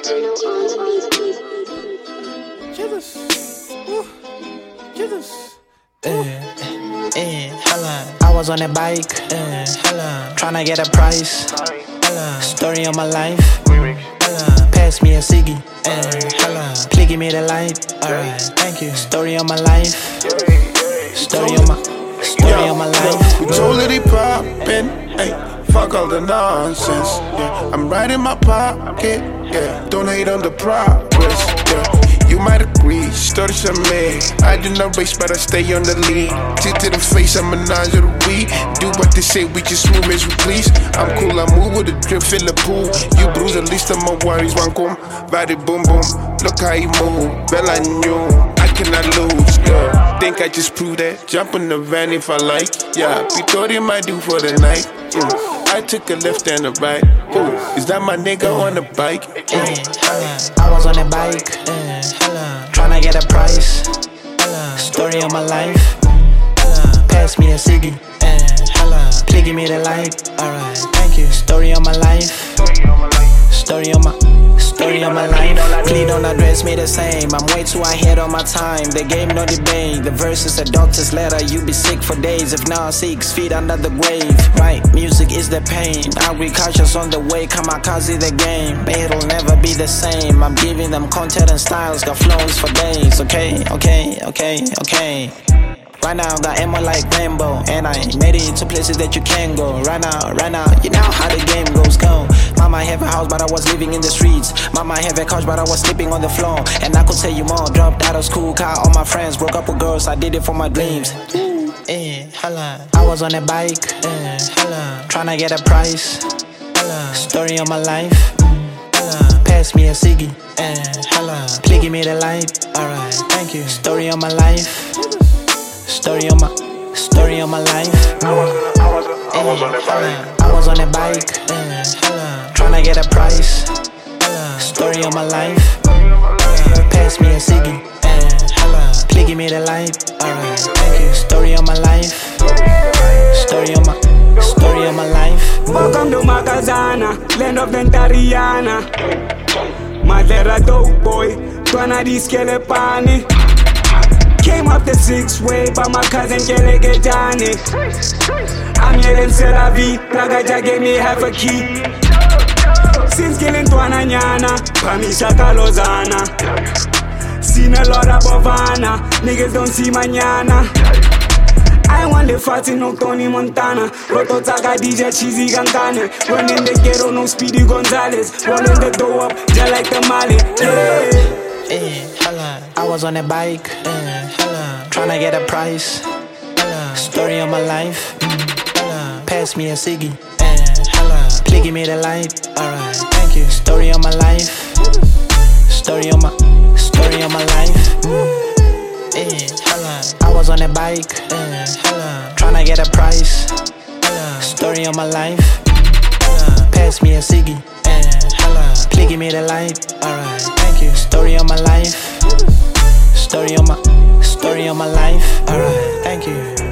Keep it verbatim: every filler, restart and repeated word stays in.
Jesus, Ooh. Jesus. Uh, uh, hello. I was on a bike, uh, hello. Tryna get a price, hello. Story of my life, hello. Pass me a ciggy, uh, hello. Please give me the light, alright, thank you. Story of my life, story of my, story of my life. We totally poppin', ayy. Fuck all the nonsense, yeah. I'm right in my pocket, yeah. Don't hate on the progress, yeah. You might agree, story some man. I do not race, but I stay on the lead. Tip to the face, I'm a nine of the weed. Do what they say, we just move as we please. I'm cool, I move with a drip, fill the pool. You bruise, the least of my worries, one come. Body boom boom, look how you move. Well, I knew I cannot lose, yeah. Think I just proved that. Jump in the van if I like, yeah. We thought it might do for the night, yeah. I took a left and a right. Ooh, is that my nigga on the bike? Uh, I was on a bike, uh, tryna get a price. Story of my life. Pass me a ciggy. Uh, please give me the light. Alright, thank you. Story of my life. Story of my. Story of my life. Please don't address me the same. I'm way too ahead on my time. The game, no debate. The verse is a doctor's letter. You be sick for days. If not, six feet under the grave. Right, music is the pain. Agriculture's on the way. Kamikaze the game. It'll never be the same. I'm giving them content and styles. Got flows for days. Okay, okay, okay, okay. Right now, got ammo like Rambo. And I made it to places that you can go. Right now, right now, you know how the game goes. Go. Mama have a house, but I was living in the streets. Mama have a couch, but I was sleeping on the floor. And I could tell you more. Dropped out of school, car, all my friends broke up with girls. I did it for my dreams. Eh, hello. I was on a bike, eh, hello. Tryna get a price, hello. Story of my life, hello. Pass me a ciggy, eh, hello. Please give me the light, alright, thank you. Story of my life. Story of my, story of my life. I was, I was, I was on a bike. I was on a bike, uh, hello. Tryna get a price, hello. Story of my life. Pass me a ciggy, uh, hello. Please give me the light, alright, thank you. Story of my life. Story of my, story of my life. Welcome to Makazana, land of Ventariana. Madera dope boy, Twana di Skelepani. Came up the six way by my cousin Kelly Getani. I'm yelling c'est la vie, Plagaja gave me half a key. Since killing Twana Nyana, Pamisha Kalozana. Seen a lot of Bavana, niggas don't see mañana. I want the fat in no Tony Montana. Roto Taka D J Cheesy Gankane. Running the ghetto, no Speedy Gonzalez. Rolling the dough up, just like the Mali. Yeah. Eh, hello. I was on a bike, eh, hello. Tryna get a price, hello. Story of my life, hello. Pass me a ciggy, eh, hello. Please give me the light, alright, thank you. Story of my life, story of my, story of my life. Eh, hello. I was on a bike, eh, hello. Tryna get a price, hello. Story of my life, hello. Pass me a ciggy, eh, hello. Please give me the light, alright, thank you. Story of my life. Story of my, story of my life. Alright, thank you.